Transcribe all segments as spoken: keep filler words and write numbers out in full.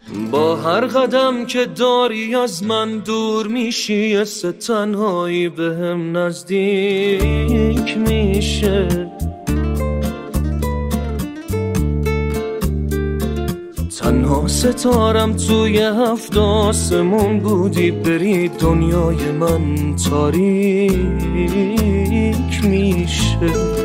با هر قدم که داری از من دور میشی، یه سه تنهایی به هم نزدیک میشه. تنها ستارم توی هفت آسمون بودی، بری دنیای من تاریک میشه.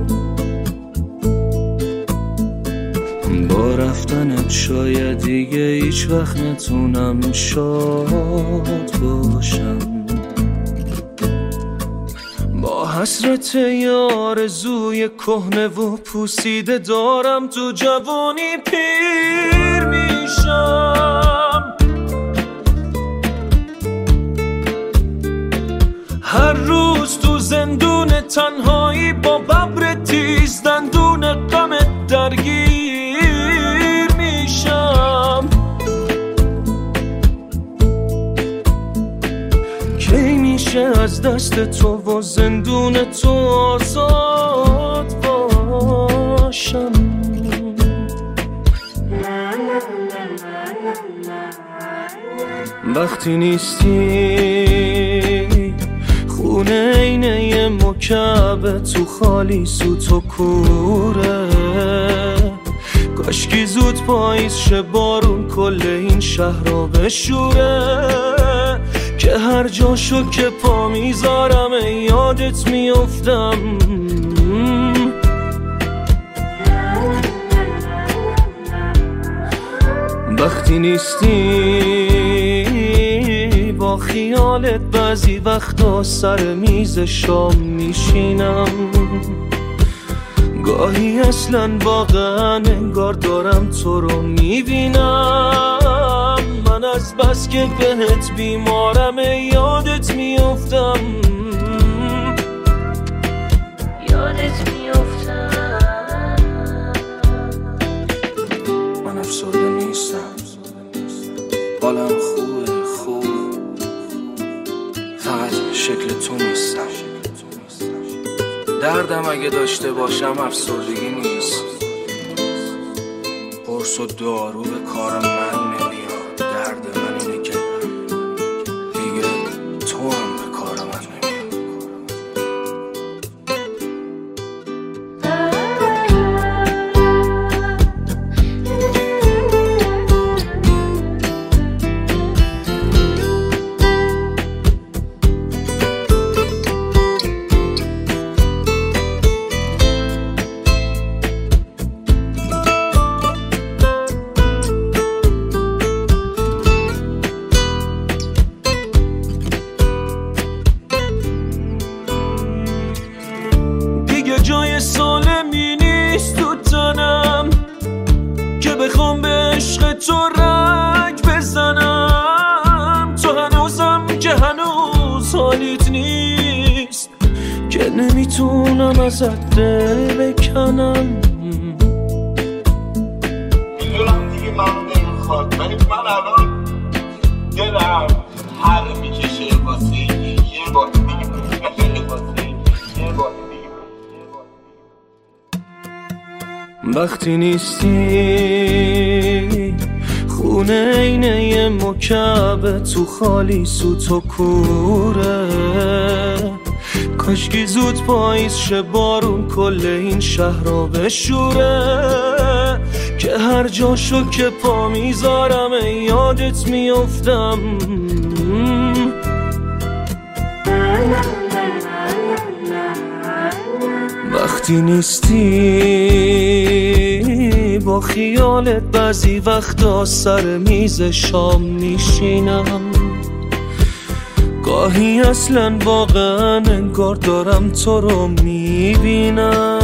با رفتنت شاید دیگه هیچ وقت نتونم شاد باشم. با حسرت یه آرزوی کهنه و پوسیده دارم تو جوانی پیر میشم. هر روز تو زندون تنهایی با ببر تیز دندون غم درگیر میشم. کی میشه از دست تو و زندون تو آزاد باشم؟ وقتی نیستی خونه اینه یه مکعب تو خالی سوت و کوره. کاشکی زود پاییز شه بارون کل این شهر رو بشوره، که هر جاشو که پا میذارم یادت میافتم. وقتی نیستی با خیالت بعضی وقتا سر میز شام میشینم. گاهی اصلا واقعا انگار دارم تو رو میبینم. من از بس که بهت بیمارم یادت میافتم، یادت میافتم. من افسرده نیستم، حالم خوبه خوب، فقط شکل تو نیستم. دردم اگه داشته باشم افسردگی نیست، قرص و دارو به کار من نمیاد. درد من اینه که دیگه تو هم به کار من نمیاد. جای سالمی نیست تو تنم که بخوام به عشق تو رنگ بزنم. تو هنوزم که هنوز حالیت نیست، که نمیتونم ازت دل بکنم. میدونم دیگه من نمیخواد، ولی من الان دلم هر میکشه واسه یه بار دیگه، واسه یه بار دیگه. وقتی نیستی خونه اینه یه مکعب تو خالی سوت و کوره. کاشکی زود پاییز شه بارون کل این شهر رو بشوره، که هر جاشو که پا میذارم یادت میافتم. وقتی نیستی با خیالت بعضی وقتا سر میز شام میشینم. گاهی اصلا واقعا انگار دارم تو رو میبینم.